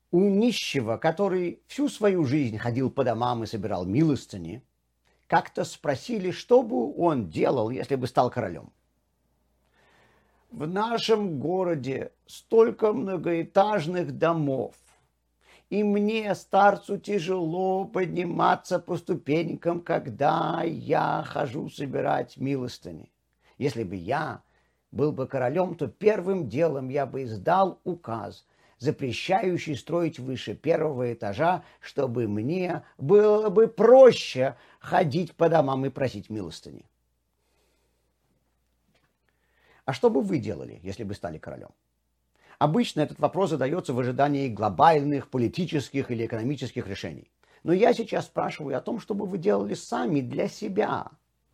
У нищего, который всю свою жизнь ходил по домам и собирал милостыни, как-то спросили, что бы он делал, если бы стал королем. В нашем городе столько многоэтажных домов, и мне, старцу, тяжело подниматься по ступенькам, когда я хожу собирать милостыни. Если бы я был бы королем, то первым делом я бы издал указ, запрещающий строить выше первого этажа, чтобы мне было бы проще ходить по домам и просить милостыни. А что бы вы делали, если бы стали королем? Обычно этот вопрос задается в ожидании глобальных политических или экономических решений. Но я сейчас спрашиваю о том, что бы вы делали сами для себя.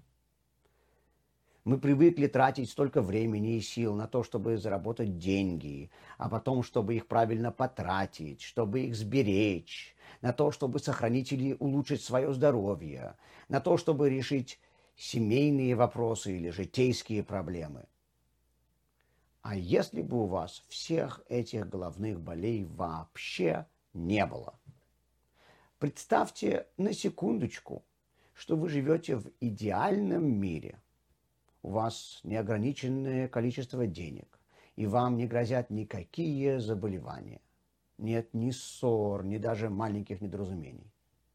Мы привыкли тратить столько времени и сил на то, чтобы заработать деньги, а потом, чтобы их правильно потратить, чтобы их сберечь, на то, чтобы сохранить или улучшить свое здоровье, на то, чтобы решить семейные вопросы или житейские проблемы. А если бы у вас всех этих головных болей вообще не было? Представьте на секундочку, что вы живете в идеальном мире. У вас неограниченное количество денег, и вам не грозят никакие заболевания. Нет ни ссор, ни даже маленьких недоразумений.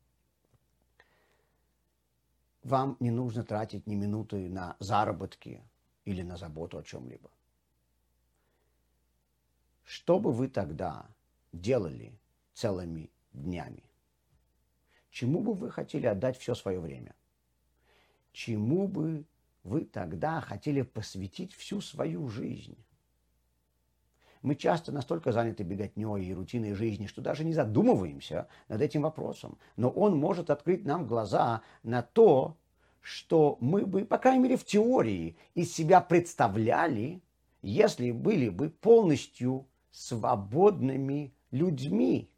Вам не нужно тратить ни минуты на заработки или на заботу о чем-либо. Что бы вы тогда делали целыми днями? Чему бы вы хотели отдать все свое время? Чему бы вы тогда хотели посвятить всю свою жизнь? Мы часто настолько заняты беготней и рутиной жизни, что даже не задумываемся над этим вопросом. Но он может открыть нам глаза на то, что мы бы, по крайней мере в теории, из себя представляли, если были бы полностью свободными людьми.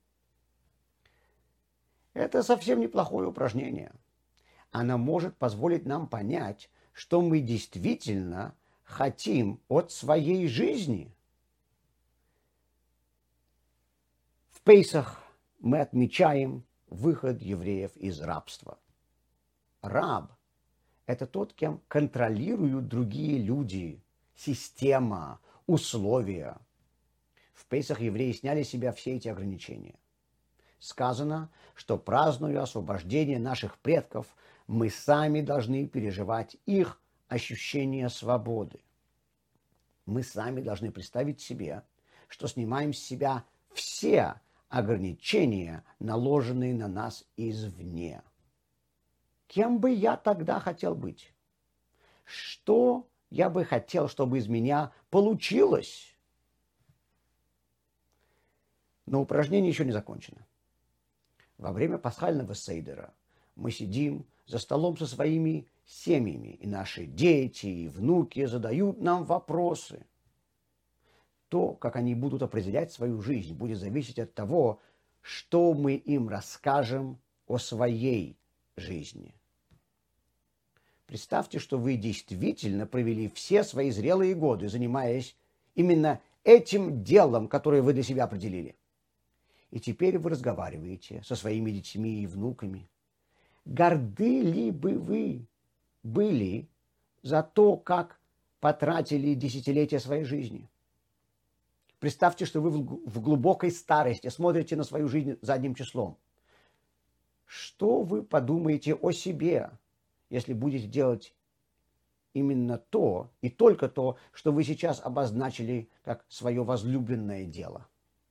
Это совсем неплохое упражнение. Оно может позволить нам понять, что мы действительно хотим от своей жизни. В Пейсах мы отмечаем выход евреев из рабства. Раб – это тот, кем контролируют другие люди, система, условия. В Пейсах евреи сняли с себя все эти ограничения. Сказано, что, празднуя освобождение наших предков, мы сами должны переживать их ощущение свободы. Мы сами должны представить себе, что снимаем с себя все ограничения, наложенные на нас извне. Кем бы я тогда хотел быть? Что я бы хотел, чтобы из меня получилось? Но упражнение еще не закончено. Во время пасхального сейдера мы сидим за столом со своими семьями, и наши дети и внуки задают нам вопросы. То, как они будут определять свою жизнь, будет зависеть от того, что мы им расскажем о своей жизни. Представьте, что вы действительно провели все свои зрелые годы, занимаясь именно этим делом, которое вы для себя определили. И теперь вы разговариваете со своими детьми и внуками. Горды ли бы вы были за то, как потратили десятилетия своей жизни? Представьте, что вы в глубокой старости смотрите на свою жизнь задним числом. Что вы подумаете о себе, если будете делать именно то и только то, что вы сейчас обозначили как свое возлюбленное дело?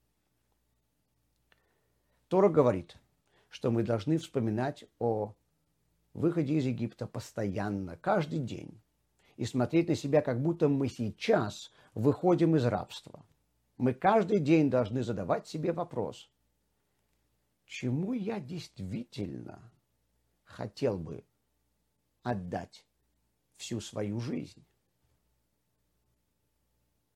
Тора говорит, что мы должны вспоминать о выходе из Египта постоянно, каждый день, и смотреть на себя, как будто мы сейчас выходим из рабства. Мы каждый день должны задавать себе вопрос, чему я действительно хотел бы отдать всю свою жизнь?